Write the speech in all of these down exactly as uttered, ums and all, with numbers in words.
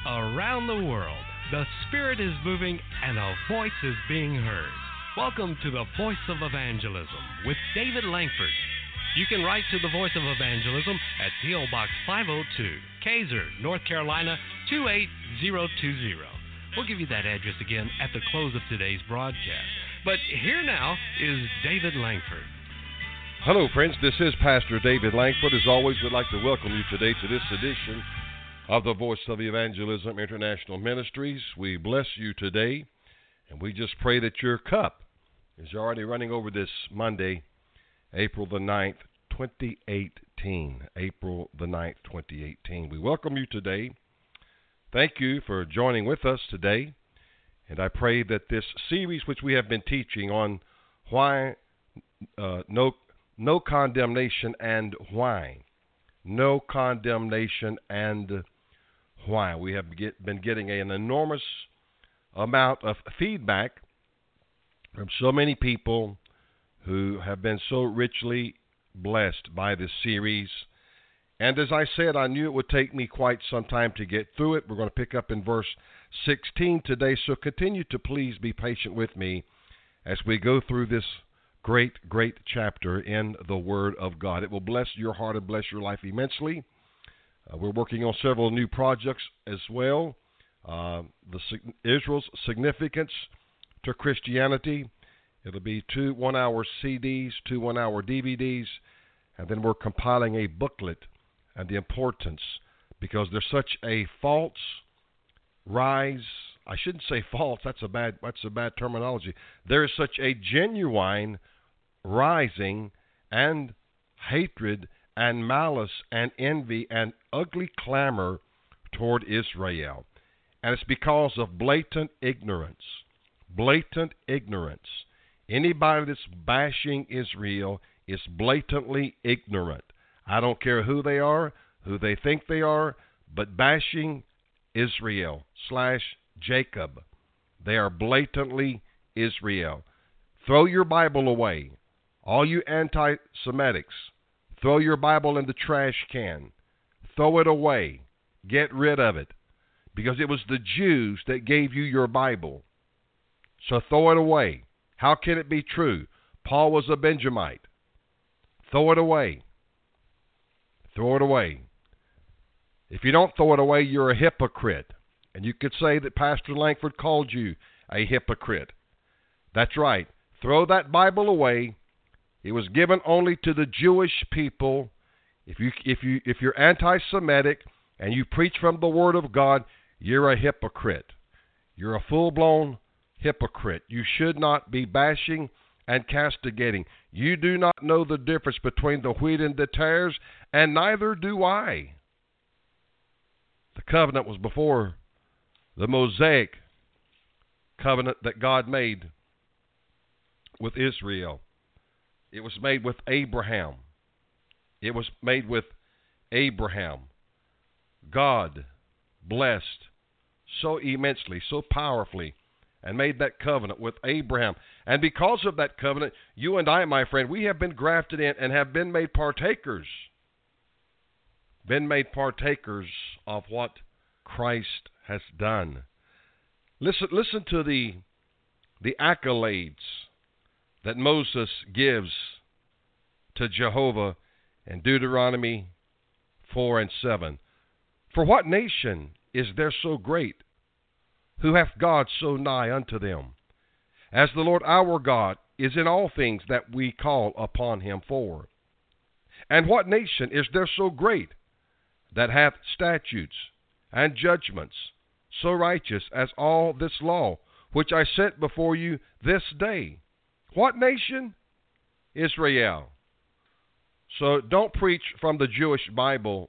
Around the world, the Spirit is moving and a voice is being heard. Welcome to the Voice of Evangelism with David Langford. You can write to the Voice of Evangelism at P O. Box five oh two, Kaiser, North Carolina two eight zero two zero. We'll give you that address again at the close of today's broadcast. But here now is David Langford. Hello, friends. This is Pastor David Langford. As always, we'd like to welcome you today to this edition of the Voice of Evangelism International Ministries. We bless you today, and we just pray that your cup is already running over this Monday, April the ninth, twenty eighteen. April the ninth, twenty eighteen. We welcome you today. Thank you for joining with us today, and I pray that this series which we have been teaching on why uh, no no condemnation and why, no condemnation and why. We have get, been getting an enormous amount of feedback from so many people who have been so richly blessed by this series. And as I said, I knew it would take me quite some time to get through it. We're going to pick up in verse sixteen today, so continue to please be patient with me as we go through this great, great chapter in the Word of God. It will bless your heart and bless your life immensely. Uh, we're working on several new projects as well. Uh, the Israel's significance to Christianity. It'll be two one-hour C Ds, two one-hour D V Ds, and then we're compiling a booklet and the importance, because there's such a false rise. I shouldn't say false. That's a bad. That's a bad terminology. There is such a genuine rising and hatred and malice and envy and ugly clamor toward Israel. And it's because of blatant ignorance. Blatant ignorance. Anybody that's bashing Israel is blatantly ignorant. I don't care who they are, who they think they are, but bashing Israel slash Jacob. They are blatantly Israel. Throw your Bible away. All you anti-Semitics, throw your Bible in the trash can. Throw it away. Get rid of it. Because it was the Jews that gave you your Bible. So throw it away. How can it be true? Paul was a Benjamite. Throw it away. Throw it away. If you don't throw it away, you're a hypocrite. And you could say that Pastor Langford called you a hypocrite. That's right. Throw that Bible away. It was given only to the Jewish people. If you if you if you're anti-Semitic and you preach from the Word of God, you're a hypocrite. You're a full-blown hypocrite. You should not be bashing and castigating. You do not know the difference between the wheat and the tares, and neither do I. The covenant was before the Mosaic covenant that God made with Israel. It was made with Abraham. It was made with Abraham. God blessed so immensely, so powerfully, and made that covenant with Abraham. And because of that covenant, you and I, my friend, we have been grafted in and have been made partakers. Been made partakers of what Christ has done. Listen, listen to the, the accolades that Moses gives to Jehovah in Deuteronomy four and seven. For what nation is there so great, who hath God so nigh unto them, as the Lord our God is in all things that we call upon him for? And what nation is there so great, that hath statutes and judgments so righteous as all this law, which I set before you this day? What nation? Israel. So don't preach from the Jewish Bible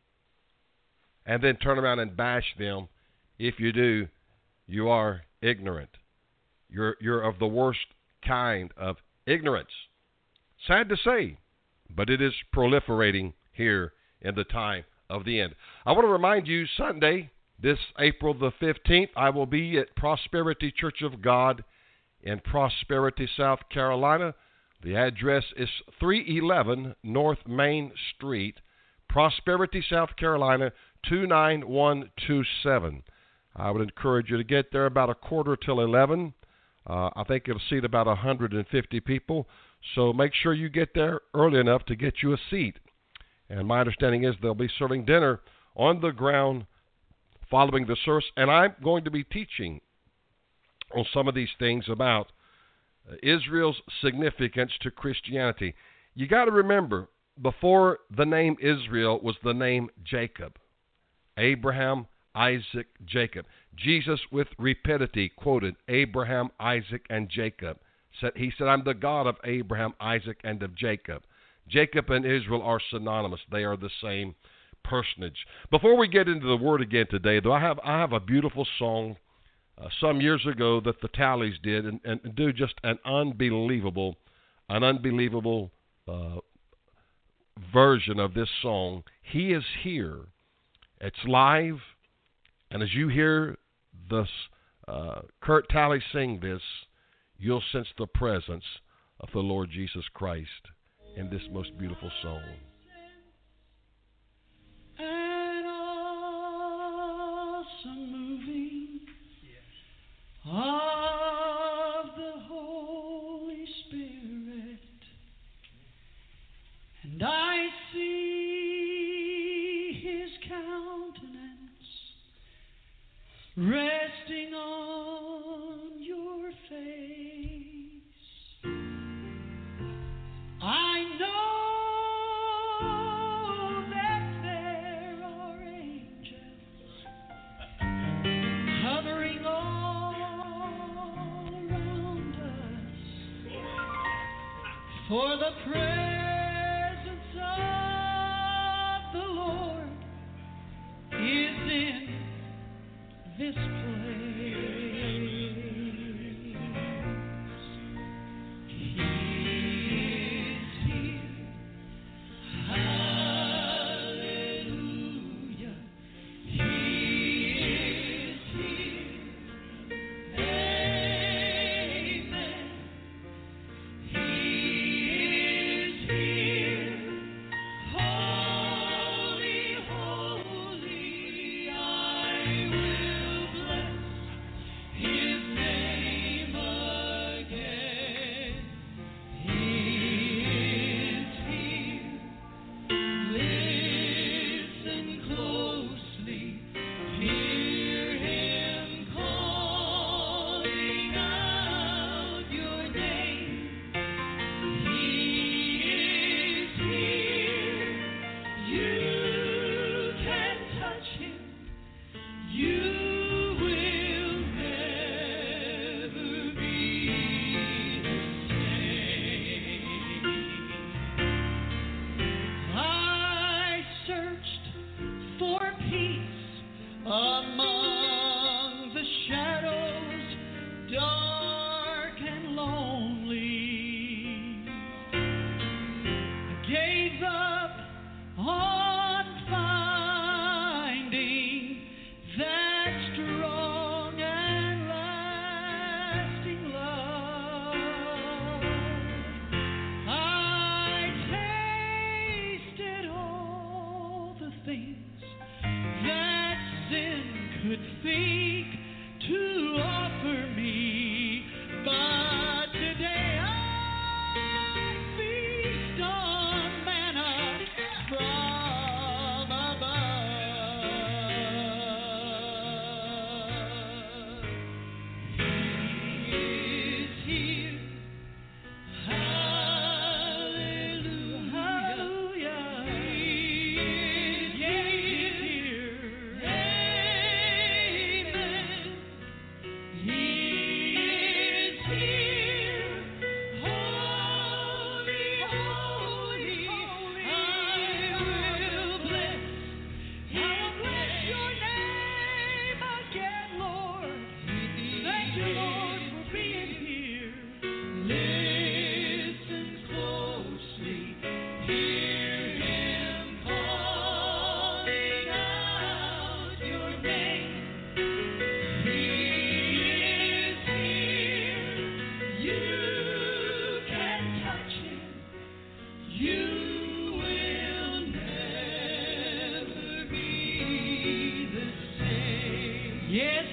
and then turn around and bash them. If you do, you are ignorant. You're, you're of the worst kind of ignorance. Sad to say, but it is proliferating here in the time of the end. I want to remind you, Sunday, this April the fifteenth, I will be at Prosperity Church of God in Prosperity, South Carolina. The address is three eleven North Main Street, Prosperity, South Carolina, two nine one two seven. I would encourage you to get there about a quarter till eleven. Uh, I think it'll seat about one hundred fifty people, so make sure you get there early enough to get you a seat. And my understanding is they'll be serving dinner on the ground following the service, and I'm going to be teaching on some of these things about Israel's significance to Christianity. You got to remember, before the name Israel was the name Jacob. Abraham, Isaac, Jacob. Jesus, with rapidity, quoted Abraham, Isaac, and Jacob. He said, I'm the God of Abraham, Isaac, and of Jacob. Jacob and Israel are synonymous. They are the same personage. Before we get into the Word again today, though, I have I have a beautiful song uh, some years ago that the Tallies did, and, and do just an unbelievable, an unbelievable uh, version of this song. He is here. It's live, and as you hear the uh, Kurt Talley sing this, you'll sense the presence of the Lord Jesus Christ in this most beautiful song. An awesome moving of the Holy Spirit, and I see His countenance resting on your face. I know that there are angels hovering all around us, for the presence of the Lord is in this place.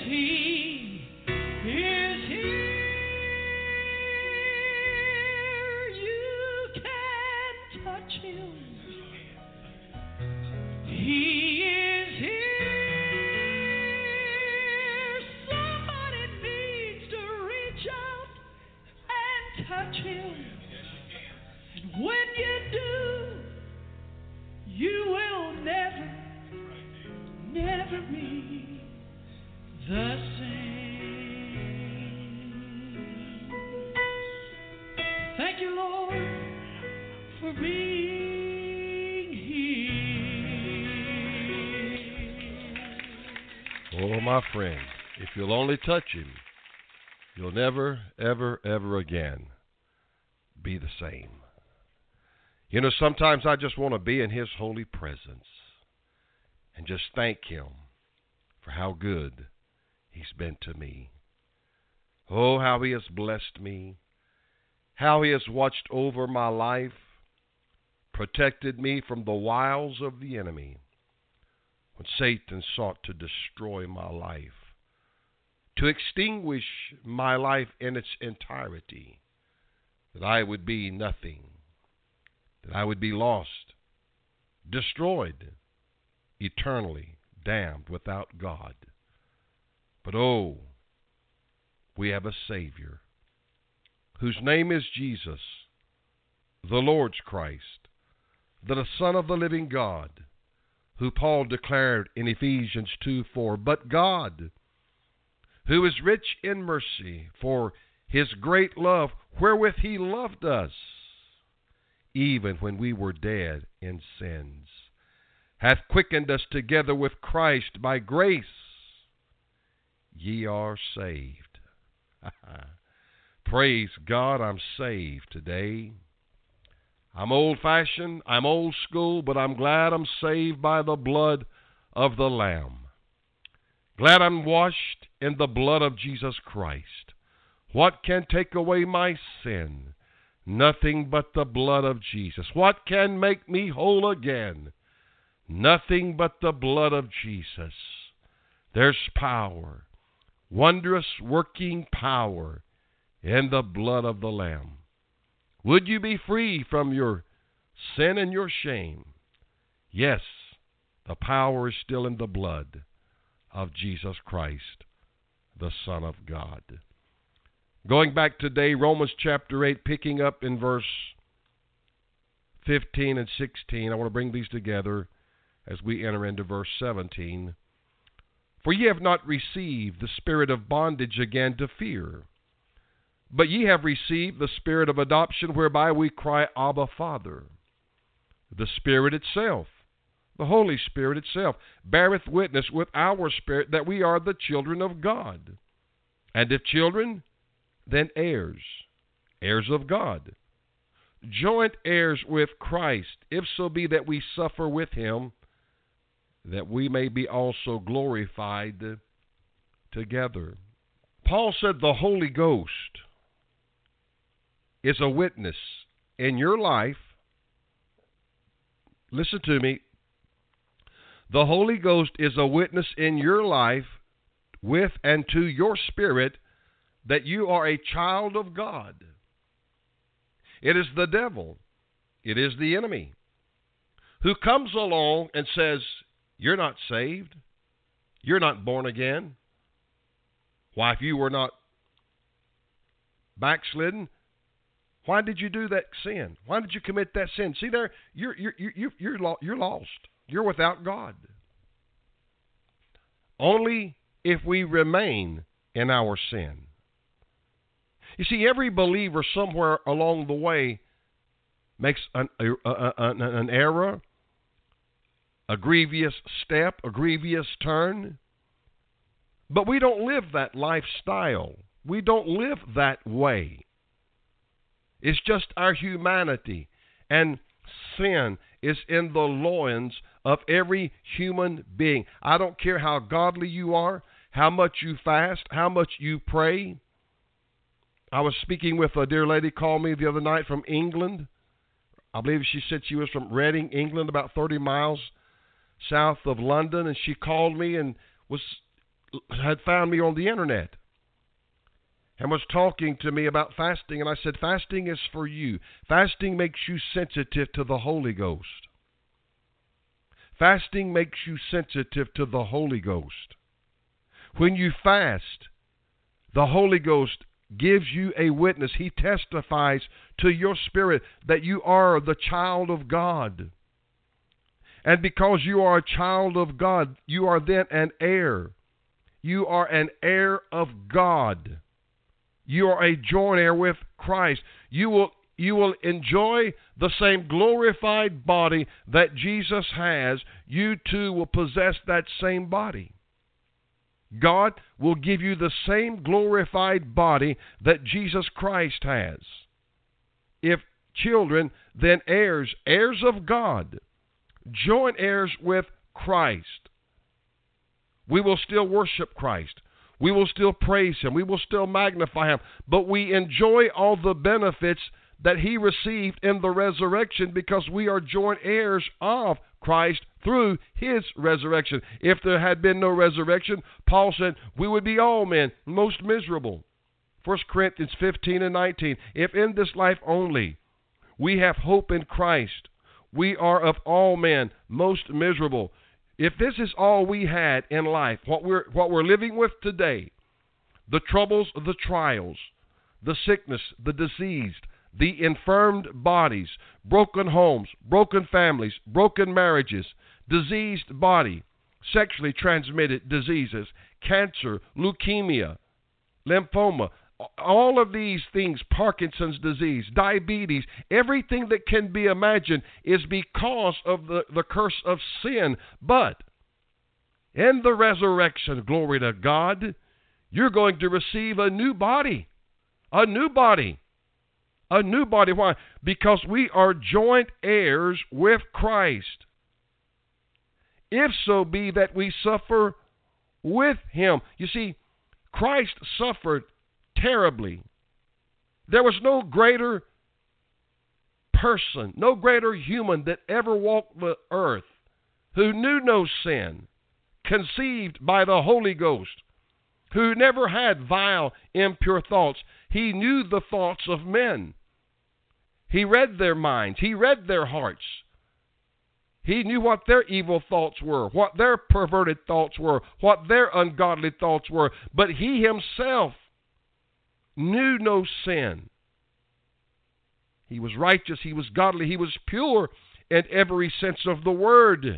He is here. You can touch him. He is here. Somebody needs to reach out and touch him. And when you do, you will never, never be the same. Thank you, Lord, for being here. Oh, my friend, if you'll only touch him, you'll never, ever, ever again be the same. You know, sometimes I just want to be in his holy presence and just thank him for how good he's been to me. Oh, how he has blessed me, how he has watched over my life, protected me from the wiles of the enemy when Satan sought to destroy my life, to extinguish my life in its entirety, that I would be nothing, that I would be lost, destroyed, eternally damned without God. But oh, we have a Savior whose name is Jesus, the Lord's Christ, the Son of the living God, who Paul declared in Ephesians two four, but God, who is rich in mercy, for his great love wherewith he loved us, even when we were dead in sins, hath quickened us together with Christ. By grace ye are saved. Praise God, I'm saved today. I'm old-fashioned, I'm old school, but I'm glad I'm saved by the blood of the Lamb. Glad I'm washed in the blood of Jesus Christ. What can take away my sin? Nothing but the blood of Jesus. What can make me whole again? Nothing but the blood of Jesus. There's power, wondrous working power in the blood of the Lamb. Would you be free from your sin and your shame? Yes, the power is still in the blood of Jesus Christ, the Son of God. Going back today, Romans chapter eight, picking up in verse fifteen and sixteen. I want to bring these together as we enter into verse seventeen. For ye have not received the spirit of bondage again to fear, but ye have received the spirit of adoption, whereby we cry, Abba, Father. The Spirit itself, the Holy Spirit itself, beareth witness with our spirit that we are the children of God. And if children, then heirs, heirs of God, joint heirs with Christ, if so be that we suffer with him, that we may be also glorified together. Paul said the Holy Ghost is a witness in your life. Listen to me. The Holy Ghost is a witness in your life with and to your spirit that you are a child of God. It is the devil, it is the enemy, who comes along and says, you're not saved, you're not born again. Why, if you were not backslidden, why did you do that sin? Why did you commit that sin? See there, you're you're you're you're, you're lost. You're without God. Only if we remain in our sin. You see, every believer somewhere along the way makes an, a, a, an, an error, a grievous step, a grievous turn. But we don't live that lifestyle. We don't live that way. It's just our humanity. And sin is in the loins of every human being. I don't care how godly you are, how much you fast, how much you pray. I was speaking with a dear lady called me the other night from England. I believe she said she was from Reading, England, about thirty miles south of London. And she called me and was had found me on the internet and was talking to me about fasting, and I said, fasting is for you. Fasting makes you sensitive to the Holy Ghost. Fasting makes you sensitive to the Holy Ghost. When you fast, the Holy Ghost gives you a witness. He testifies to your spirit that you are the child of God. And because you are a child of God, you are then an heir. You are an heir of God. You are a joint heir with Christ. You will, you will enjoy the same glorified body that Jesus has. You too will possess that same body. God will give you the same glorified body that Jesus Christ has. If children, then heirs, heirs of God, joint heirs with Christ. We will still worship Christ. We will still praise Him. We will still magnify Him. But we enjoy all the benefits that He received in the resurrection because we are joint heirs of Christ through His resurrection. If there had been no resurrection, Paul said, we would be all men most miserable. First Corinthians fifteen and nineteen. If in this life only we have hope in Christ, we are of all men most miserable. If this is all we had in life, what we're, what we're living with today, the troubles, the trials, the sickness, the diseased, the infirmed bodies, broken homes, broken families, broken marriages, diseased body, sexually transmitted diseases, cancer, leukemia, lymphoma, all of these things, Parkinson's disease, diabetes, everything that can be imagined is because of the, the curse of sin. But in the resurrection, glory to God, you're going to receive a new body. A new body. A new body. Why? Because we are joint heirs with Christ. If so be that we suffer with Him. You see, Christ suffered terribly. There was no greater person, no greater human that ever walked the earth who knew no sin, conceived by the Holy Ghost, who never had vile, impure thoughts. He knew the thoughts of men. He read their minds. He read their hearts. He knew what their evil thoughts were, what their perverted thoughts were, what their ungodly thoughts were. But He Himself knew no sin. He was righteous. He was godly. He was pure in every sense of the word.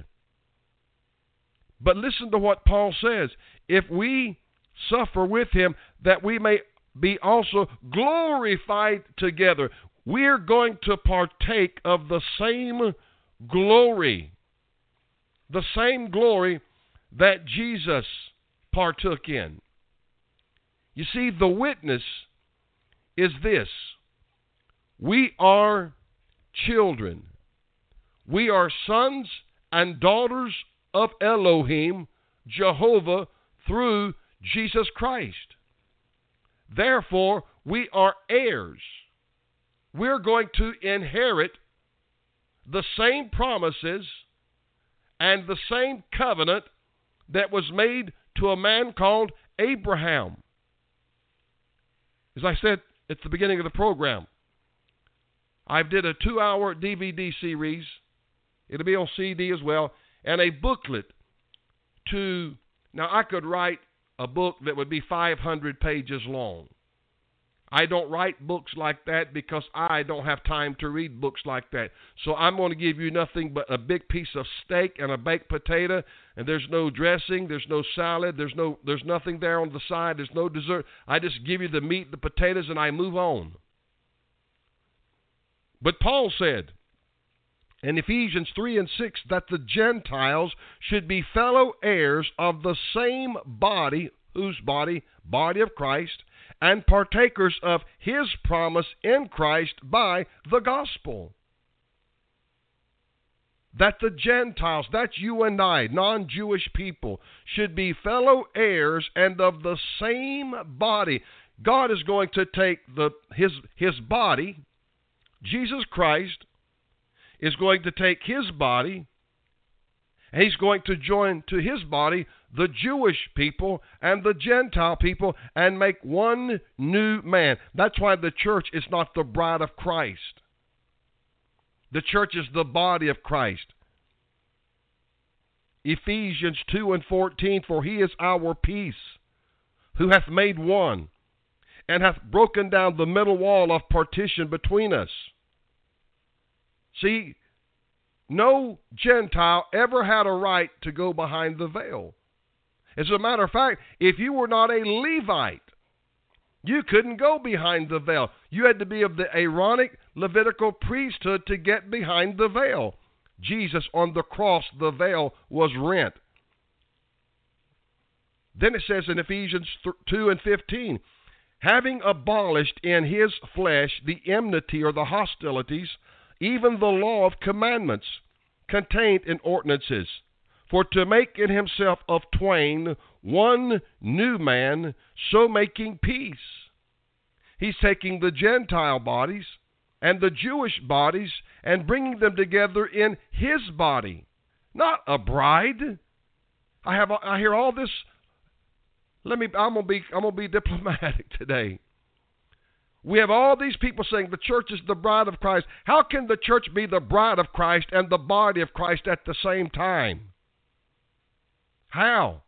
But listen to what Paul says. If we suffer with Him, that we may be also glorified together. We're going to partake of the same glory. The same glory that Jesus partook in. You see, the witness is this. We are children. We are sons and daughters of Elohim, Jehovah, through Jesus Christ. Therefore, we are heirs. We're going to inherit the same promises and the same covenant that was made to a man called Abraham. As I said at the beginning of the program, I did a two-hour D V D series. It'll be on C D as well, and a booklet to, now I could write a book that would be five hundred pages long. I don't write books like that because I don't have time to read books like that. So I'm going to give you nothing but a big piece of steak and a baked potato, and there's no dressing, there's no salad, there's no there's nothing there on the side, there's no dessert. I just give you the meat, the potatoes, and I move on. But Paul said in Ephesians three and six that the Gentiles should be fellow heirs of the same body, whose body? Body of Christ, and partakers of His promise in Christ by the gospel. That the Gentiles, that's you and I, non-Jewish people, should be fellow heirs and of the same body. God is going to take the His, his body, Jesus Christ, is going to take His body, and He's going to join to His body the Jewish people and the Gentile people and make one new man. That's why the church is not the bride of Christ. The church is the body of Christ. Ephesians two and fourteen, for he is our peace, who hath made one, and hath broken down the middle wall of partition between us. See, no Gentile ever had a right to go behind the veil. As a matter of fact, if you were not a Levite, you couldn't go behind the veil. You had to be of the Aaronic Levitical priesthood to get behind the veil. Jesus, on the cross, the veil was rent. Then it says in Ephesians two and fifteen, having abolished in his flesh the enmity or the hostilities, even the law of commandments contained in ordinances, for to make in himself of twain one new man, so making peace. He's taking the Gentile bodies and the Jewish bodies and bringing them together in his body, not a bride. I have I hear all this. Let me. I'm gonna be. I'm gonna be diplomatic today. We have all these people saying the church is the bride of Christ. How can the church be the bride of Christ and the body of Christ at the same time? How?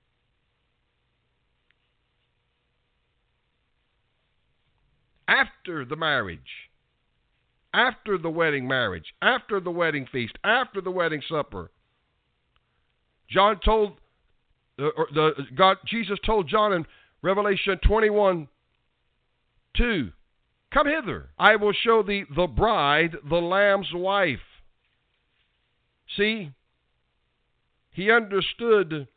After the marriage, after the wedding marriage, after the wedding feast, after the wedding supper, John told, uh, or the God, Jesus told John in Revelation twenty-one two, come hither, I will show thee the bride, the Lamb's wife. See, he understood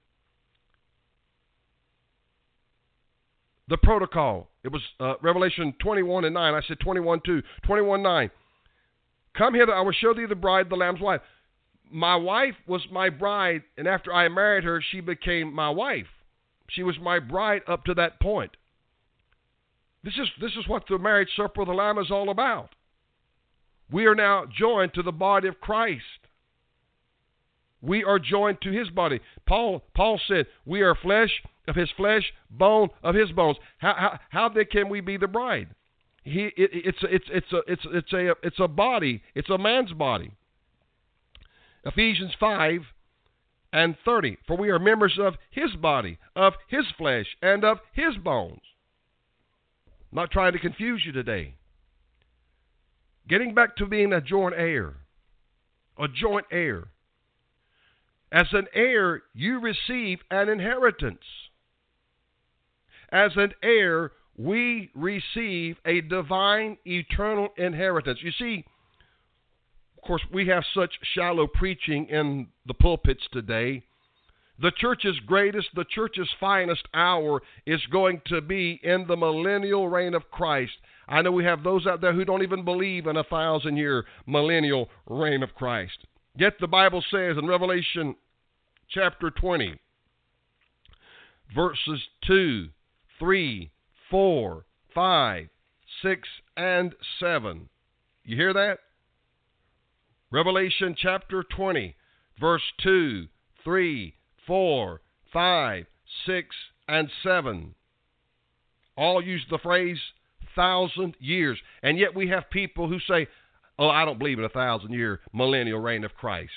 the protocol. It was uh, Revelation twenty-one and nine. I said twenty-one two, twenty-one nine. Come hither, I will show thee the bride, the Lamb's wife. My wife was my bride, and after I married her, she became my wife. She was my bride up to that point. This is, this is what the marriage supper of the Lamb is all about. We are now joined to the body of Christ. We are joined to his body. Paul, Paul said, we are flesh of his flesh, bone of his bones. How, how, how then can we be the bride? He, it, it's, it's, it's, a, it's, it's, a, it's a body. It's a man's body. Ephesians five and thirty. For we are members of his body, of his flesh, and of his bones. I'm not trying to confuse you today. Getting back to being a joint heir. A joint heir. As an heir, you receive an inheritance. As an heir, we receive a divine, eternal inheritance. You see, of course, we have such shallow preaching in the pulpits today. The church's greatest, the church's finest hour is going to be in the millennial reign of Christ. I know we have those out there who don't even believe in a thousand-year millennial reign of Christ. Yet the Bible says in Revelation chapter twenty, verses two, three, four, five, six, and seven. You hear that? Revelation chapter twenty, verse two, three, four, five, six, and seven. All use the phrase thousand years. And yet we have people who say, oh, I don't believe in a thousand year millennial reign of Christ.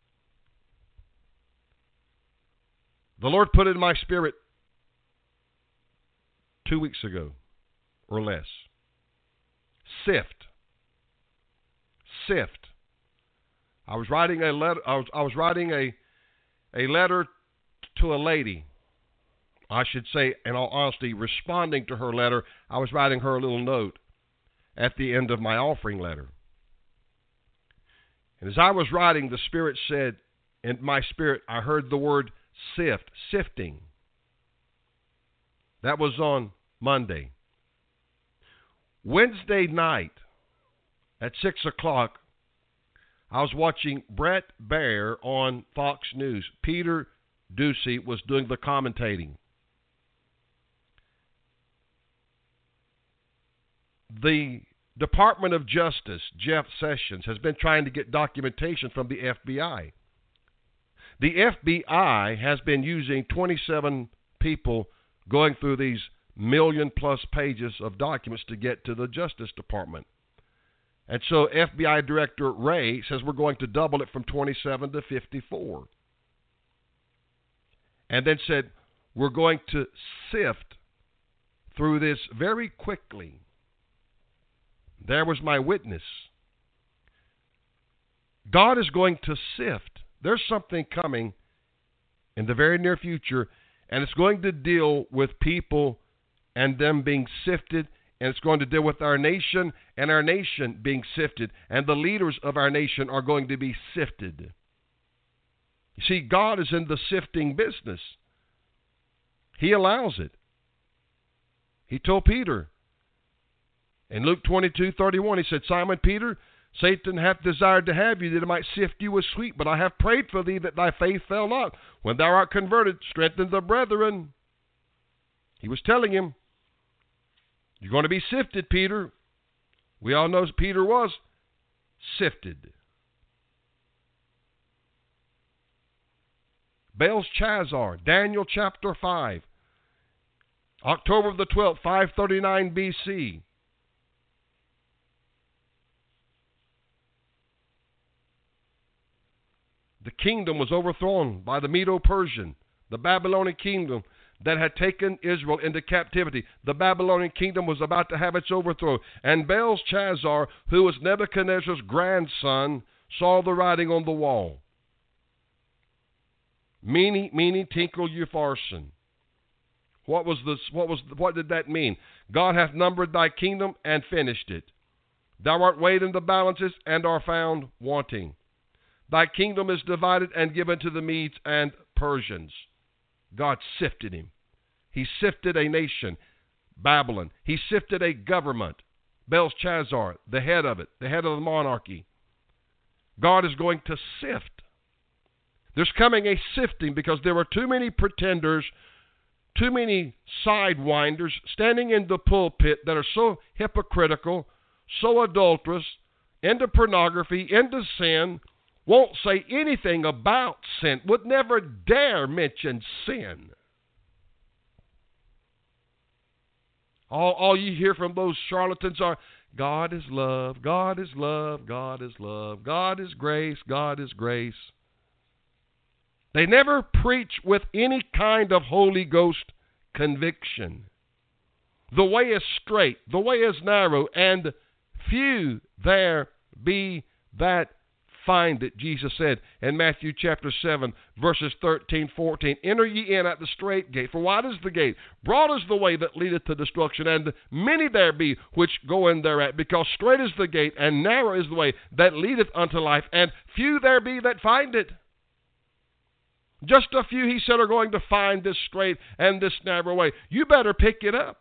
The Lord put it in my spirit two weeks ago or less. Sift. Sift. I was writing a letter. I was, I was writing a a letter to a lady. I should say, in all honesty, responding to her letter, I was writing her a little note at the end of my offering letter. And as I was writing, the Spirit said, in my spirit, I heard the word sift, sifting. That was on Monday. Wednesday night at six o'clock, I was watching Bret Baier on Fox News. Peter Ducey was doing the commentating. The Department of Justice, Jeff Sessions, has been trying to get documentation from the F B I. The F B I has been using twenty-seven people going through these million plus pages of documents to get to the Justice Department. And so F B I Director Wray says we're going to double it from twenty-seven to fifty-four. And then said we're going to sift through this very quickly. There was my witness. God is going to sift. There's something coming in the very near future, and it's going to deal with people and them being sifted, and it's going to deal with our nation and our nation being sifted, and the leaders of our nation are going to be sifted. You see, God is in the sifting business. He allows it. He told Peter in Luke twenty-two thirty-one, he said, Simon Peter, Satan hath desired to have you, that he might sift you as wheat, but I have prayed for thee that thy faith fail not. When thou art converted, strengthen the brethren. He was telling him, you're going to be sifted, Peter. We all know Peter was sifted. Belshazzar, Daniel chapter five, October the twelfth, five thirty-nine B C. The kingdom was overthrown by the Medo-Persian, the Babylonian kingdom that had taken Israel into captivity. The Babylonian kingdom was about to have its overthrow. And Belshazzar, who was Nebuchadnezzar's grandson, saw the writing on the wall. Meeny, meeny, tinkle, upharsin. What was this? What was? What did that mean? God hath numbered thy kingdom and finished it. Thou art weighed in the balances and are found wanting. Thy kingdom is divided and given to the Medes and Persians. God sifted him. He sifted a nation, Babylon. He sifted a government, Belshazzar, the head of it, the head of the monarchy. God is going to sift. There's coming a sifting because there are too many pretenders, too many sidewinders standing in the pulpit that are so hypocritical, so adulterous, into pornography, into sin, won't say anything about sin, would never dare mention sin. All, all you hear from those charlatans are, God is love, God is love, God is love, God is grace, God is grace. They never preach with any kind of Holy Ghost conviction. The way is straight, the way is narrow, and few there be that find it, Jesus said in Matthew chapter seven, verses thirteen, fourteen. Enter ye in at the strait gate, for wide is the gate, broad is the way that leadeth to destruction, and many there be which go in thereat, because strait is the gate, and narrow is the way that leadeth unto life, and few there be that find it. Just a few, he said, are going to find this straight and this narrow way. You better pick it up.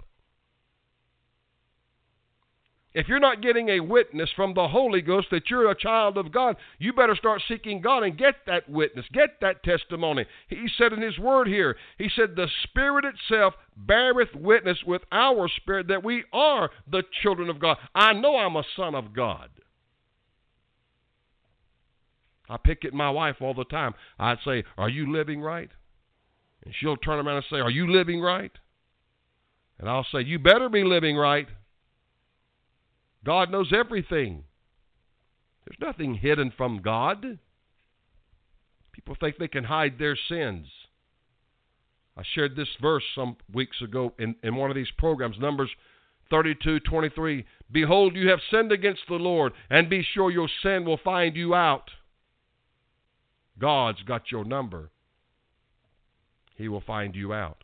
If you're not getting a witness from the Holy Ghost that you're a child of God, you better start seeking God and get that witness, get that testimony. He said in his word here, he said, the Spirit itself beareth witness with our spirit that we are the children of God. I know I'm a son of God. I pick at my wife all the time. I'd say, are you living right? And she'll turn around and say, are you living right? And I'll say, you better be living right. God knows everything. There's nothing hidden from God. People think they can hide their sins. I shared this verse some weeks ago in, in one of these programs, Numbers thirty-two twenty-three. Behold, you have sinned against the Lord, and be sure your sin will find you out. God's got your number. He will find you out.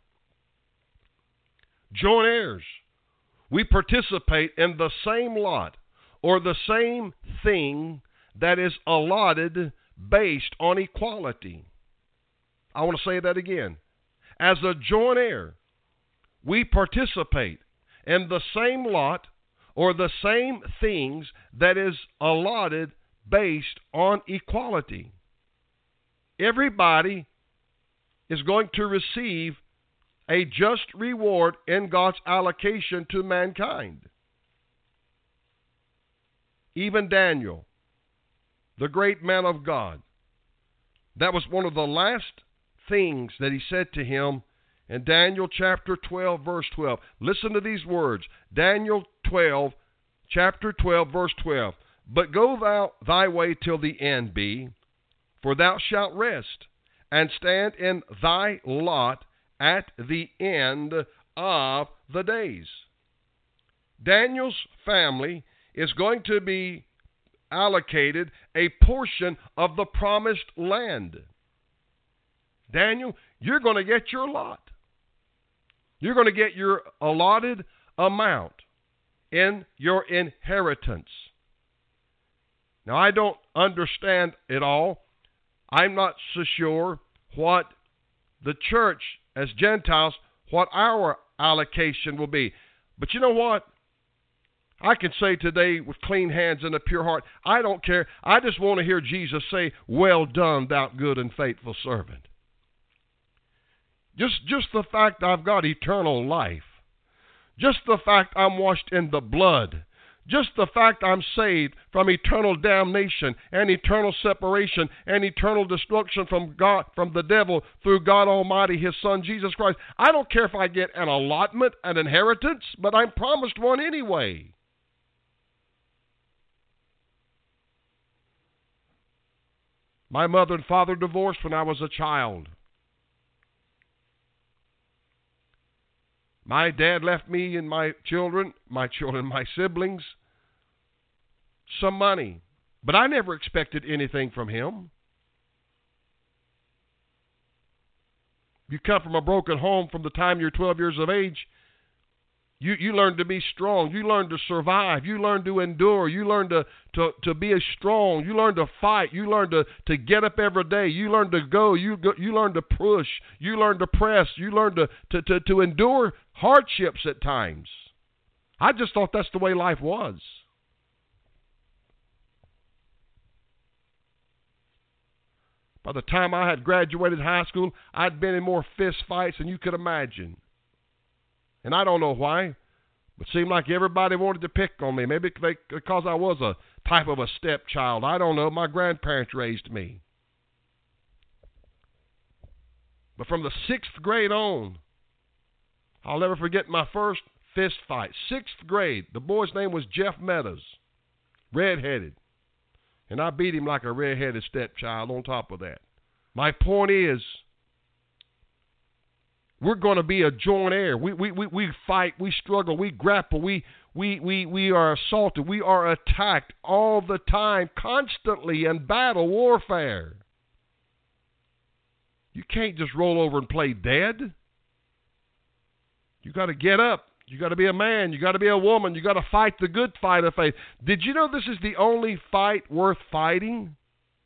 Joint heirs. We participate in the same lot or the same thing that is allotted based on equality. I want to say that again. As a joint heir, we participate in the same lot or the same things that is allotted based on equality. Everybody is going to receive a just reward in God's allocation to mankind. Even Daniel, the great man of God, That was one of the last things that he said to him in Daniel chapter twelve, verse twelve. Listen to these words. Daniel twelve, chapter twelve, verse twelve. But go thou thy way till the end be, for thou shalt rest, and stand in thy lot at the end of the days. Daniel's family is going to be allocated a portion of the promised land. Daniel, you're going to get your lot. You're going to get your allotted amount in your inheritance. Now, I don't understand it all. I'm not so sure what the church as Gentiles, what our allocation will be. But you know what? I can say today with clean hands and a pure heart, I don't care. I just want to hear Jesus say, well done, thou good and faithful servant. Just, just the fact I've got eternal life. Just the fact I'm washed in the blood. Just the fact I'm saved from eternal damnation and eternal separation and eternal destruction from God, from the devil through God Almighty, His Son, Jesus Christ. I don't care if I get an allotment, an inheritance, but I'm promised one anyway. My mother and father divorced when I was a child. My dad left me and my children, my children, my siblings, some money. But I never expected anything from him. You come from a broken home from the time you're twelve years of age. You, you learn to be strong. You learn to survive. You learn to endure. You learn to, to, to be as strong. You learn to fight. You learn to, to get up every day. You learn to go. You go, you learn to push. You learn to press. You learn to, to, to, to endure hardships at times. I just thought that's the way life was. By the time I had graduated high school, I'd been in more fist fights than you could imagine. And I don't know why, but it seemed like everybody wanted to pick on me. Maybe they, because I was a type of a stepchild. I don't know. My grandparents raised me. But from the sixth grade on, I'll never forget my first fist fight. Sixth grade. The boy's name was Jeff Meadows, redheaded. And I beat him like a redheaded stepchild on top of that. My point is, we're going to be a joint heir. We, we, we, we fight, we struggle, we grapple, we, we, we, we are assaulted, we are attacked all the time, constantly in battle warfare. You can't just roll over and play dead. You got to get up. You got to be a man. You got to be a woman. You got to fight the good fight of faith. Did you know this is the only fight worth fighting?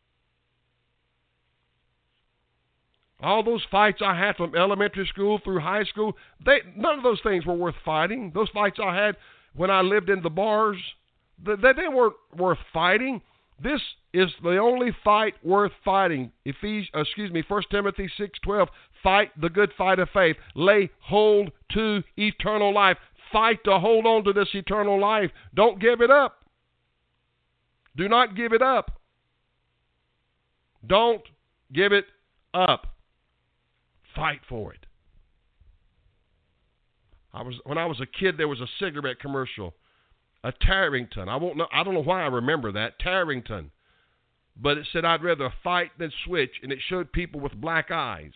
All those fights I had from elementary school through high school, they, none of those things were worth fighting. Those fights I had when I lived in the bars, they, they weren't worth fighting. This is the only fight worth fighting. Ephes- excuse me, First Timothy six twelve, fight the good fight of faith. Lay hold to eternal life. Fight to hold on to this eternal life. Don't give it up. Do not give it up. Don't give it up. Fight for it. I was when I was a kid, there was a cigarette commercial, a Tarrington. I won't know. I don't know why I remember that Tarrington, but it said I'd rather fight than switch, and it showed people with black eyes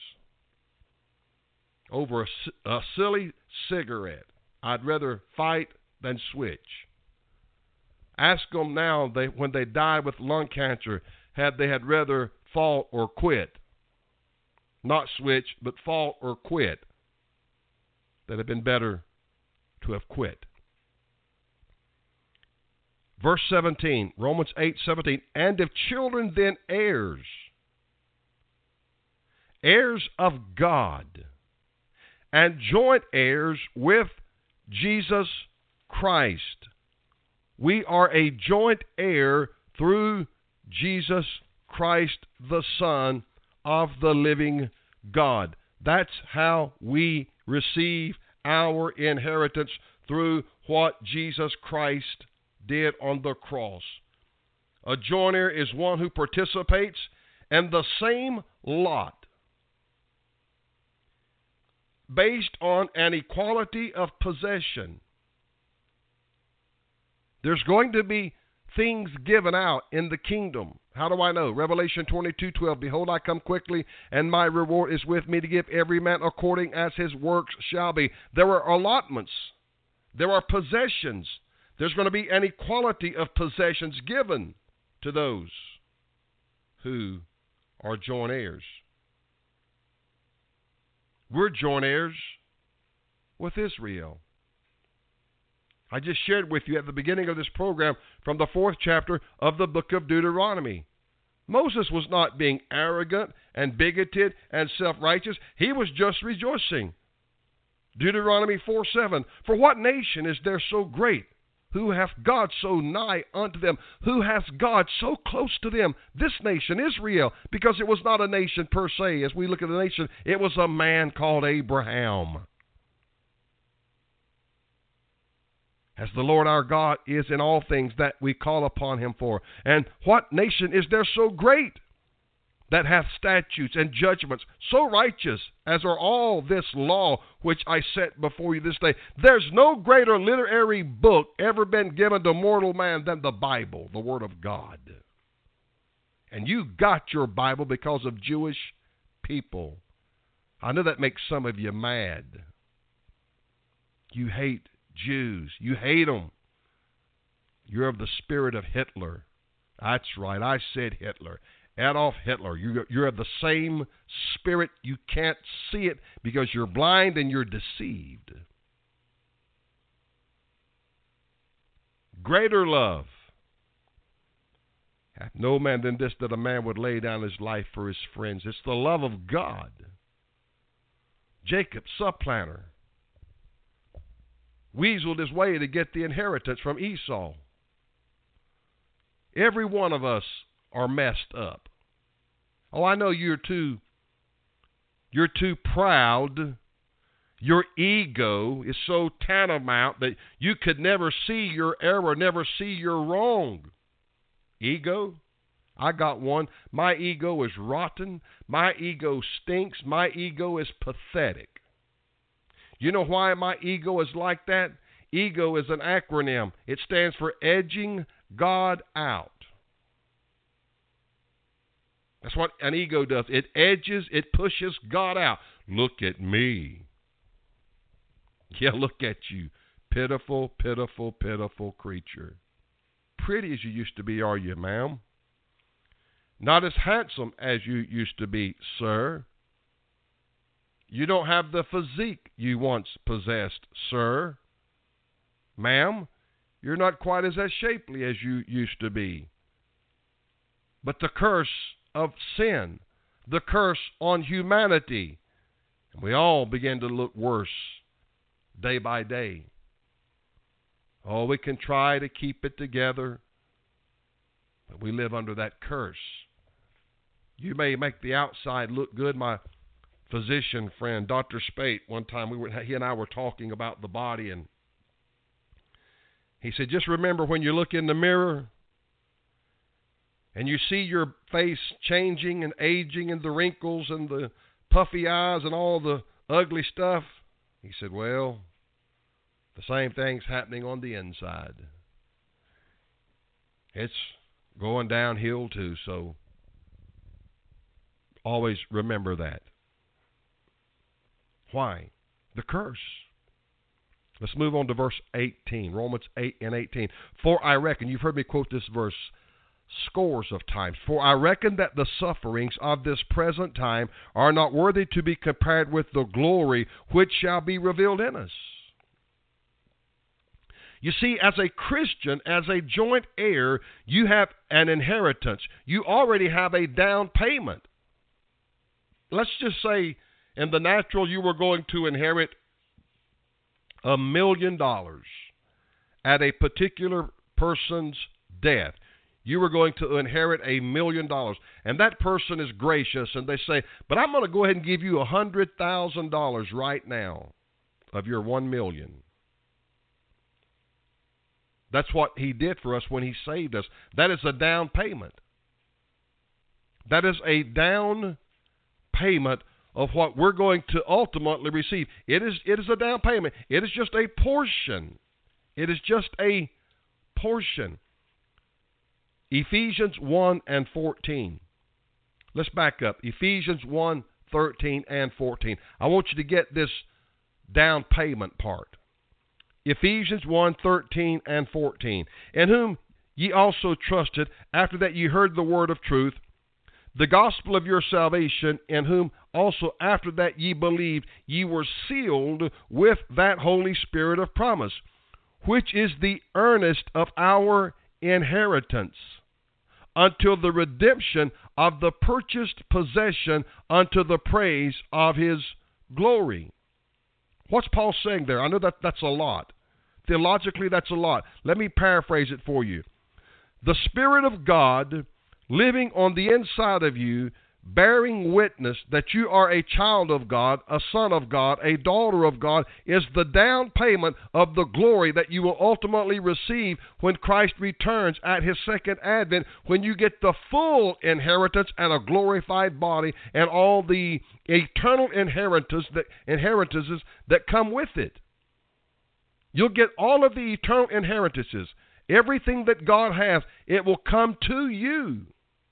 over a, a silly cigarette. I'd rather fight than switch. Ask them now, they when they died with lung cancer, had they had rather fought or quit. Not switch, but fall or quit. That had been better to have quit. Verse seventeen, Romans eight seventeen. And if children, then heirs, heirs of God, and joint heirs with Jesus Christ. We are a joint heir through Jesus Christ, the Son of the living God. That's how we receive our inheritance, through what Jesus Christ did on the cross. A joint heir is one who participates and the same lot, based on an equality of possession. There's going to be things given out in the kingdom. How do I know? Revelation twenty-two twelve. Behold, I come quickly, and my reward is with me to give every man according as his works shall be. There are allotments. There are possessions. There's going to be an equality of possessions given to those who are joint heirs. We're joint heirs with Israel. I just shared with you at the beginning of this program from the fourth chapter of the book of Deuteronomy. Moses was not being arrogant and bigoted and self-righteous. He was just rejoicing. Deuteronomy four seven. For what nation is there so great, who hath God so nigh unto them, who hath God so close to them? This nation, Israel, because it was not a nation per se. As we look at the nation, it was a man called Abraham. As the Lord our God is in all things that we call upon him for. And what nation is there so great, that hath statutes and judgments so righteous as are all this law which I set before you this day? There's no greater literary book ever been given to mortal man than the Bible, the Word of God. And you got your Bible because of Jewish people. I know that makes some of you mad. You hate Jews. You hate them. You're of the spirit of Hitler. That's right. I said Hitler. Adolf Hitler. You're, you're of the same spirit. You can't see it because you're blind and you're deceived. Greater love hath no man than this, that a man would lay down his life for his friends. It's the love of God. Jacob, supplanter, weaseled his way to get the inheritance from Esau. Every one of us are messed up. Oh, I know you're too, you're too proud. Your ego is so tantamount that you could never see your error, never see your wrong. Ego? I got one. My ego is rotten. My ego stinks. My ego is pathetic. You know why my ego is like that? Ego is an acronym. It stands for edging God out. That's what an ego does. It edges, it pushes God out. Look at me. Yeah, look at you. Pitiful, pitiful, pitiful creature. Pretty as you used to be, are you, ma'am? Not as handsome as you used to be, sir. You don't have the physique you once possessed, sir. Ma'am, you're not quite as, as shapely as you used to be. But the curse of sin, the curse on humanity, and we all begin to look worse day by day. Oh, we can try to keep it together, but we live under that curse. You may make the outside look good. My physician friend, Doctor Spate, one time we were, he and I were talking about the body, and he said, just remember when you look in the mirror and you see your face changing and aging and the wrinkles and the puffy eyes and all the ugly stuff, he said, well, the same thing's happening on the inside. It's going downhill too, so always remember that. Why? The curse. Let's move on to verse eighteen, Romans eight and eighteen. For I reckon, you've heard me quote this verse scores of times, for I reckon that the sufferings of this present time are not worthy to be compared with the glory which shall be revealed in us. You see, as a Christian, as a joint heir, you have an inheritance. You already have a down payment. Let's just say in the natural you were going to inherit a million dollars at a particular person's death. You were going to inherit a million dollars. And that person is gracious and they say, but I'm going to go ahead and give you a hundred thousand dollars right now of your one million. That's what he did for us when he saved us. That is a down payment. That is a down payment of what we're going to ultimately receive. It is, it is a down payment. It is just a portion. It is just a portion. Ephesians one and fourteen. Let's back up. Ephesians one, thirteen and fourteen. I want you to get this down payment part. Ephesians one, thirteen and fourteen. In whom ye also trusted, after that ye heard the word of truth, the gospel of your salvation, in whom also after that ye believed, ye were sealed with that Holy Spirit of promise, which is the earnest of our inheritance, until the redemption of the purchased possession, unto the praise of his glory. What's Paul saying there? I know that that's a lot. Theologically, that's a lot. Let me paraphrase it for you. The Spirit of God living on the inside of you, bearing witness that you are a child of God, a son of God, a daughter of God, is the down payment of the glory that you will ultimately receive when Christ returns at his second advent, when you get the full inheritance and a glorified body and all the eternal inheritance that, inheritances that come with it. You'll get all of the eternal inheritances. Everything that God has, it will come to you.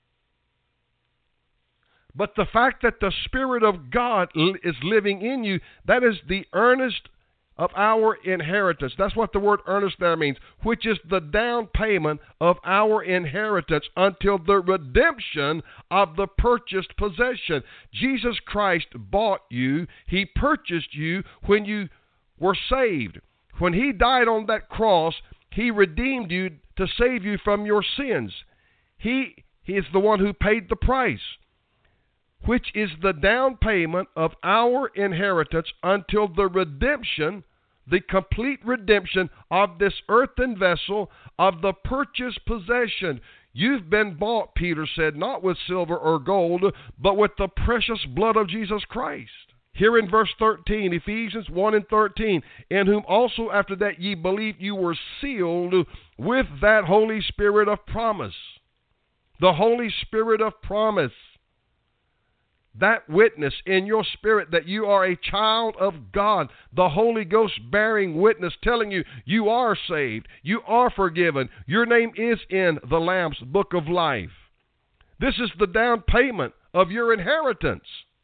But the fact that the Spirit of God is living in you, that is the earnest of our inheritance. That's what the word earnest there means, which is the down payment of our inheritance until the redemption of the purchased possession. Jesus Christ bought you. He purchased you when you were saved. When he died on that cross, he redeemed you to save you from your sins. He, he is the one who paid the price, which is the down payment of our inheritance until the redemption, the complete redemption of this earthen vessel, of the purchased possession. You've been bought, Peter said, not with silver or gold, but with the precious blood of Jesus Christ. Here in verse thirteen, Ephesians one and thirteen, in whom also after that ye believed, you were sealed with that Holy Spirit of promise. The Holy Spirit of promise. That witness in your spirit that you are a child of God, the Holy Ghost bearing witness, telling you you are saved, you are forgiven, your name is in the Lamb's book of life. This is the down payment of your inheritance.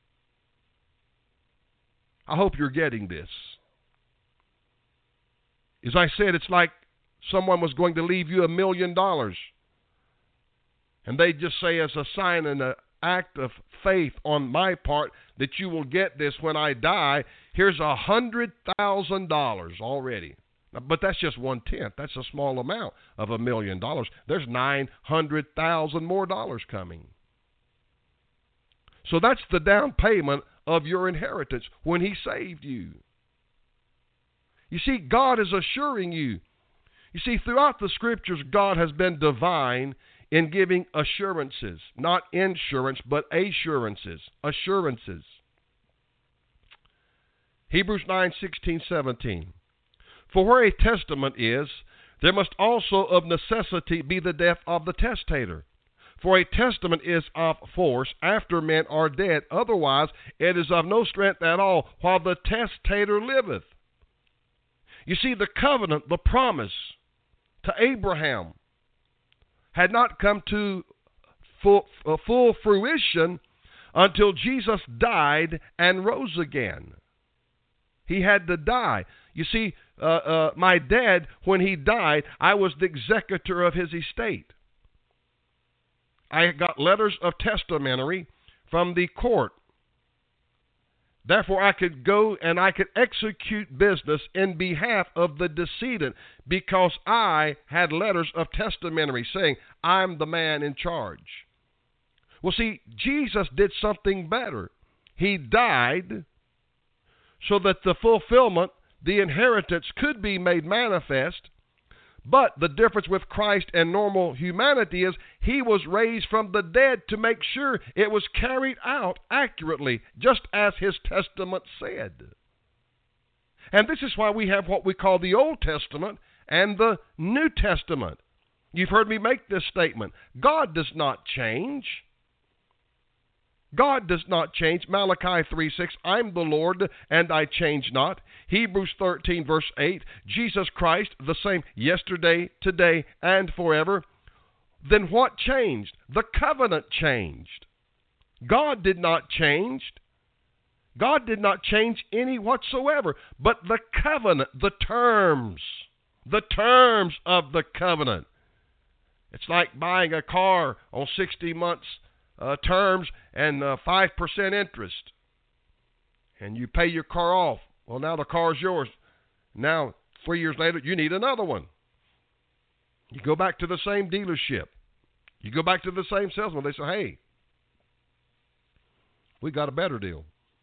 I hope you're getting this. As I said, it's like someone was going to leave you a million dollars, and they just say as a sign and an act of faith on my part that you will get this when I die, here's a hundred thousand dollars already. But that's just one tenth. That's a small amount of a million dollars. There's nine hundred thousand more dollars coming. So that's the down payment of your inheritance when he saved you. You see, God is assuring you. You see, throughout the Scriptures, God has been divine in giving assurances, not insurance, but assurances, assurances. Hebrews nine, sixteen, seventeen. For where a testament is, there must also of necessity be the death of the testator. For a testament is of force after men are dead. Otherwise, it is of no strength at all while the testator liveth. You see, the covenant, the promise to Abraham had not come to full, uh, full fruition until Jesus died and rose again. He had to die. You see, uh, uh, my dad, when he died, I was the executor of his estate. I got letters of testamentary from the court. Therefore, I could go and I could execute business in behalf of the decedent because I had letters of testamentary saying, I'm the man in charge. Well, see, Jesus did something better. He died so that the fulfillment, the inheritance could be made manifest. But the difference with Christ and normal humanity is he was raised from the dead to make sure it was carried out accurately, just as his testament said. And this is why we have what we call the Old Testament and the New Testament. You've heard me make this statement. God does not change. God does not change. Malachi three six, I'm the Lord and I change not. Hebrews thirteen verse eight, Jesus Christ the same yesterday, today, and forever. Then what changed? The covenant changed. God did not change. God did not change any whatsoever, but the covenant, the terms, the terms of the covenant. It's like buying a car on sixty months uh, terms and uh, five percent interest. And you pay your car off. Well, now the car's yours. Now, three years later, you need another one. You go back to the same dealership. You go back to the same salesman. They say, hey, we got a better deal.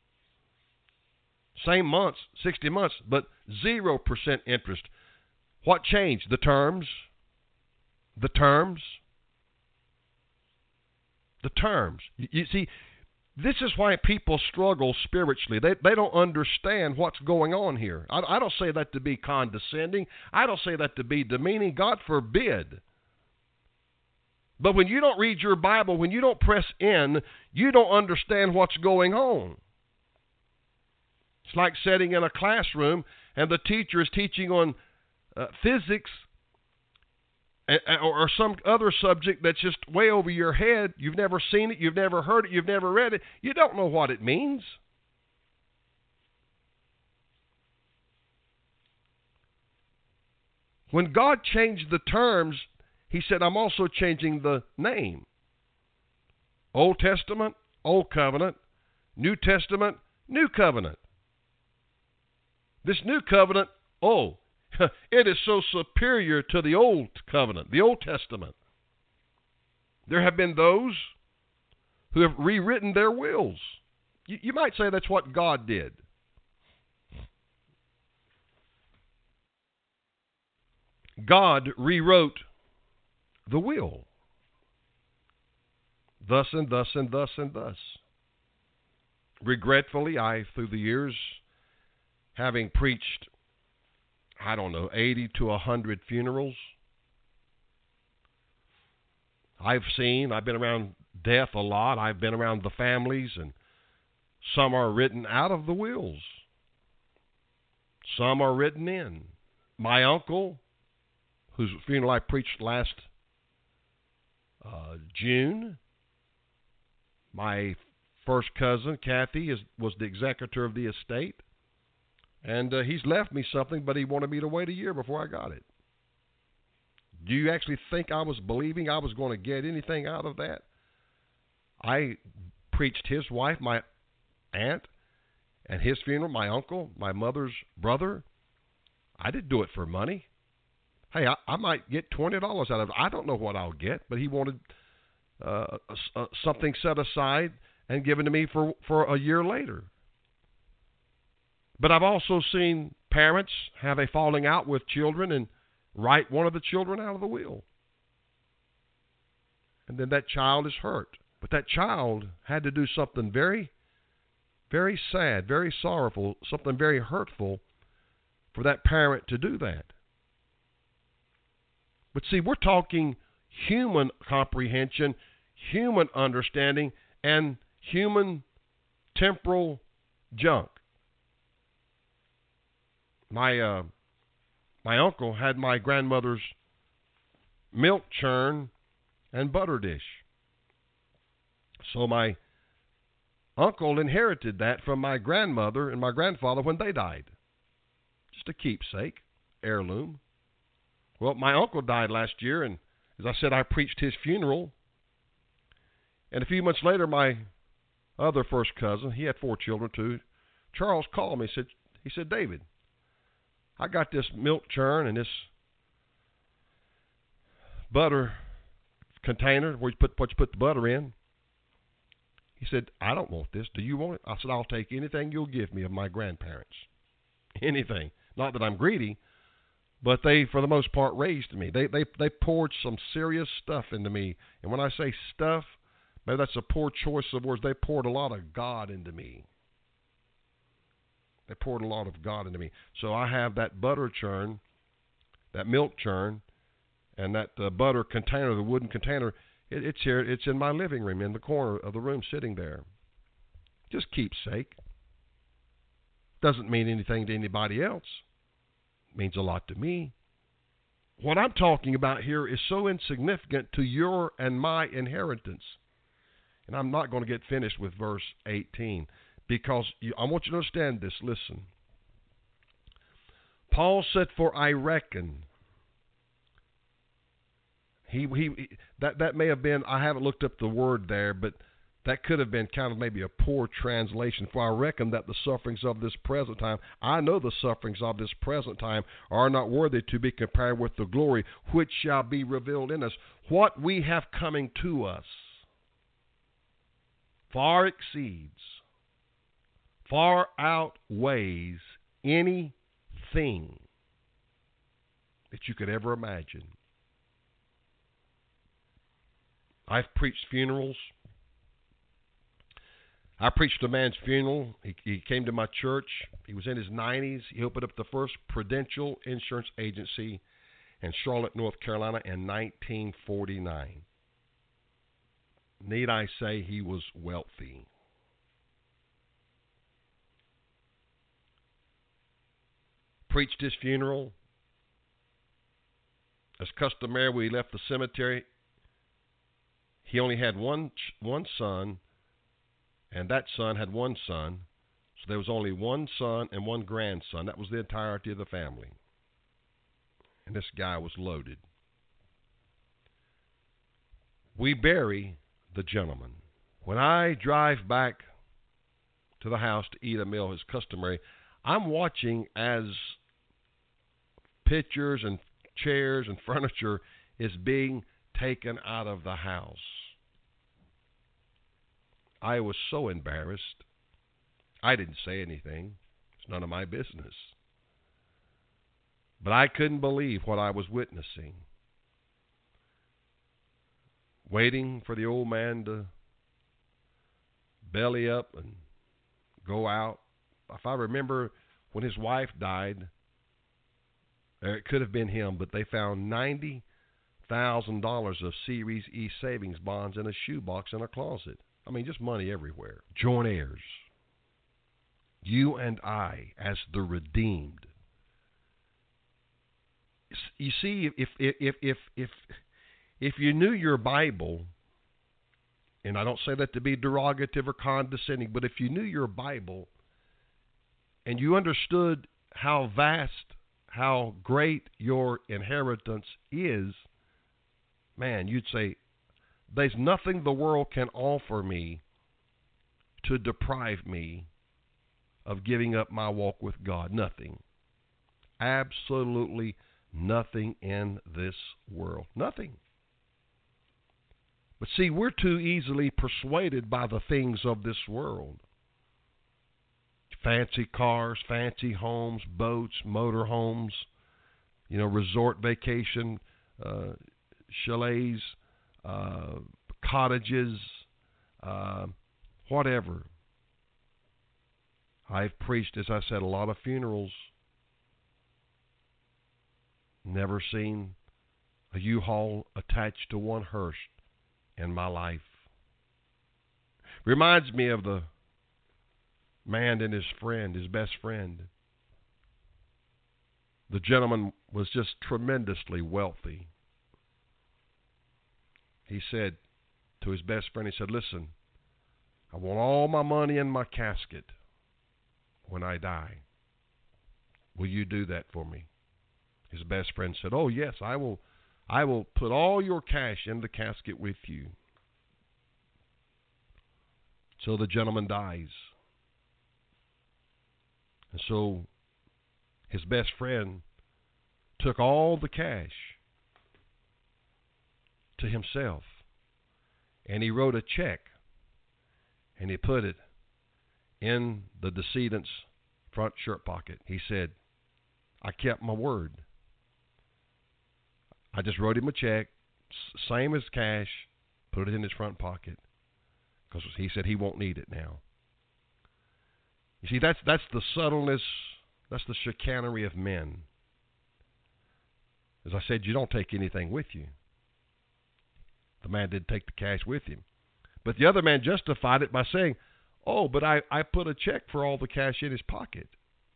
Same months, sixty months, but zero percent interest. What changed? The terms. The terms. The terms. You, you see, this is why people struggle spiritually. They they don't understand what's going on here. I, I don't say that to be condescending. I don't say that to be demeaning. God forbid. But when you don't read your Bible, when you don't press in, you don't understand what's going on. It's like sitting in a classroom and the teacher is teaching on uh, physics or some other subject that's just way over your head. You've never seen it, you've never heard it, you've never read it. You don't know what it means. When God changed the terms, He said, I'm also changing the name. Old Testament, Old Covenant. New Testament, New Covenant. This New Covenant, oh, it is so superior to the Old Covenant, the Old Testament. There have been those who have rewritten their wills. You, you might say that's what God did. God rewrote the will. Thus and thus and thus and thus. Regretfully, I, through the years, having preached, I don't know, eighty to one hundred funerals, I've seen, I've been around death a lot. I've been around the families, and some are written out of the wills. Some are written in. My uncle, whose funeral I preached last uh, June, my first cousin, Kathy, is, was the executor of the estate. And uh, he's left me something, but he wanted me to wait a year before I got it. Do you actually think I was believing I was going to get anything out of that? I preached his wife, my aunt, and his funeral, my uncle, my mother's brother. I didn't do it for money. Hey, I, I might get twenty dollars out of it. I don't know what I'll get, but he wanted uh, uh, something set aside and given to me for, for a year later. But I've also seen parents have a falling out with children and write one of the children out of the will. And then that child is hurt. But that child had to do something very, very sad, very sorrowful, something very hurtful for that parent to do that. But see, we're talking human comprehension, human understanding, and human temporal junk. My uh, my uncle had my grandmother's milk churn and butter dish. So my uncle inherited that from my grandmother and my grandfather when they died. Just a keepsake, heirloom. Well, my uncle died last year, and as I said, I preached his funeral. And a few months later, my other first cousin, he had four children too, Charles called me. He said, he said, David, I got this milk churn and this butter container where you put what you put the butter in. He said, I don't want this. Do you want it? I said, I'll take anything you'll give me of my grandparents. Anything. Not that I'm greedy, but they, for the most part, raised me. They they they poured some serious stuff into me. And when I say stuff, maybe that's a poor choice of words. They poured a lot of God into me. They poured a lot of God into me. So I have that butter churn, that milk churn, and that uh, butter container, the wooden container. It, it's here. It's in my living room, in the corner of the room, sitting there. Just keepsake. Doesn't mean anything to anybody else. It means a lot to me. What I'm talking about here is so insignificant to your and my inheritance. And I'm not going to get finished with verse eighteen because you, I want you to understand this. Listen. Paul said, for I reckon. He, he, that, that may have been, I haven't looked up the word there, but that could have been kind of maybe a poor translation. For I reckon that the sufferings of this present time, I know the sufferings of this present time are not worthy to be compared with the glory which shall be revealed in us. What we have coming to us far exceeds, far outweighs anything that you could ever imagine. I've preached funerals. I preached a man's funeral. He, he came to my church. He was in his nineties. He opened up the first Prudential Insurance Agency in Charlotte, North Carolina in nineteen forty-nine. Need I say he was wealthy? Preached his funeral. As customary, we left the cemetery. He only had one one son, and that son had one son. So there was only one son and one grandson. That was the entirety of the family. And this guy was loaded. We bury the gentleman. When I drive back to the house to eat a meal as customary, I'm watching as pictures and chairs and furniture is being taken out of the house. I was so embarrassed. I didn't say anything. It's none of my business. But I couldn't believe what I was witnessing. Waiting for the old man to belly up and go out. If I remember when his wife died, it could have been him, but they found ninety thousand dollars of Series E savings bonds in a shoebox in a closet. I mean, just money everywhere. Joint heirs. You and I, as the redeemed. You see, if if if if if, if you knew your Bible, and I don't say that to be derogative or condescending, but if you knew your Bible and you understood how vast, how great your inheritance is, man, you'd say, there's nothing the world can offer me to deprive me of giving up my walk with God. Nothing. Absolutely nothing in this world. Nothing. But see, we're too easily persuaded by the things of this world. Fancy cars, fancy homes, boats, motor homes, you know, resort vacation, uh, chalets, uh, cottages, uh, whatever. I've preached, as I said, a lot of funerals. Never seen a U-Haul attached to one hearse in my life. Reminds me of the man and his friend, his best friend. The gentleman was just tremendously wealthy. He said to his best friend, he said, listen, I want all my money in my casket when I die. Will you do that for me? His best friend said, oh, yes, I will. I will put all your cash in the casket with you. So the gentleman dies. And so his best friend took all the cash to himself, and he wrote a check, and he put it in the decedent's front shirt pocket. He said, I kept my word. I just wrote him a check, same as cash, put it in his front pocket, because he said he won't need it now. You see, that's that's the subtleness, that's the chicanery of men. As I said, you don't take anything with you. The man didn't take the cash with him. But the other man justified it by saying, Oh, but I, I put a check for all the cash in his pocket.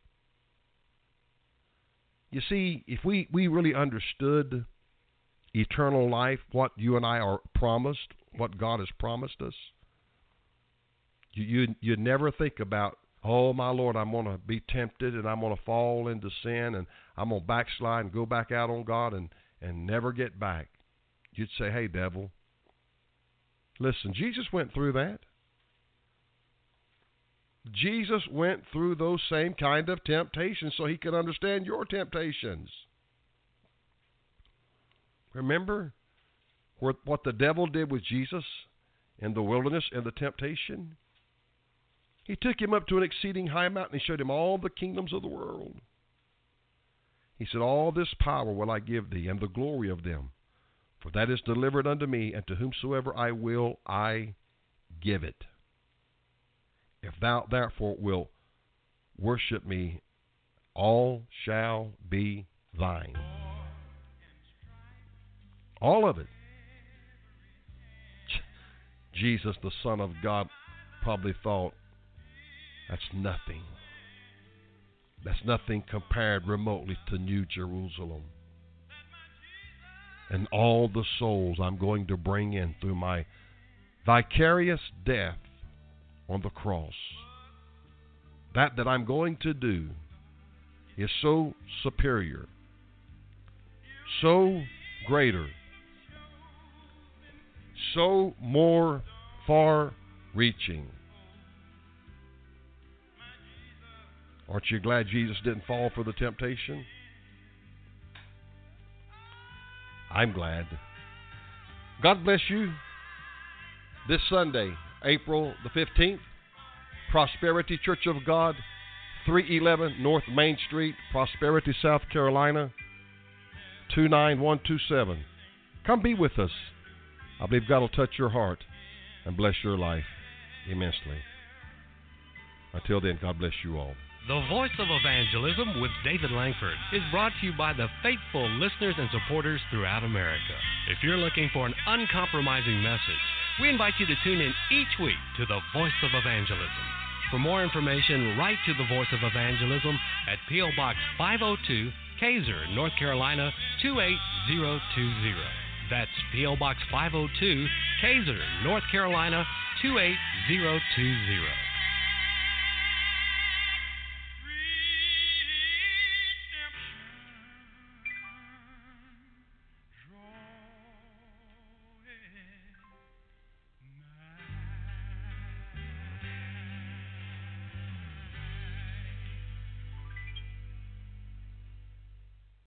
You see, if we, we really understood eternal life, what you and I are promised, what God has promised us, you, you, you'd never think about, oh, my Lord, I'm going to be tempted and I'm going to fall into sin and I'm going to backslide and go back out on God and, and never get back. You'd say, hey, devil, listen, Jesus went through that. Jesus went through those same kind of temptations so he could understand your temptations. Remember what the devil did with Jesus in the wilderness and the temptation? He took him up to an exceeding high mountain and showed him all the kingdoms of the world. He said, all this power will I give thee, and the glory of them. For that is delivered unto me, and to whomsoever I will, I give it. If thou therefore wilt worship me, all shall be thine. All of it. Jesus, the Son of God, probably thought, that's nothing. That's nothing compared remotely to New Jerusalem. And all the souls I'm going to bring in through my vicarious death on the cross. That that I'm going to do is so superior, so greater, so more far-reaching. Aren't you glad Jesus didn't fall for the temptation? I'm glad. God bless you. This Sunday, April the fifteenth, Prosperity Church of God, three eleven North Main Street, Prosperity, South Carolina, two nine one two seven. Come be with us. I believe God will touch your heart and bless your life immensely. Until then, God bless you all. The Voice of Evangelism with David Langford is brought to you by the faithful listeners and supporters throughout America. If you're looking for an uncompromising message, we invite you to tune in each week to the Voice of Evangelism. For more information, write to the Voice of Evangelism at P O Box five oh two, Kaiser, North Carolina two eight zero two zero. That's P O Box five oh two, Kaiser, North Carolina two eight zero two zero.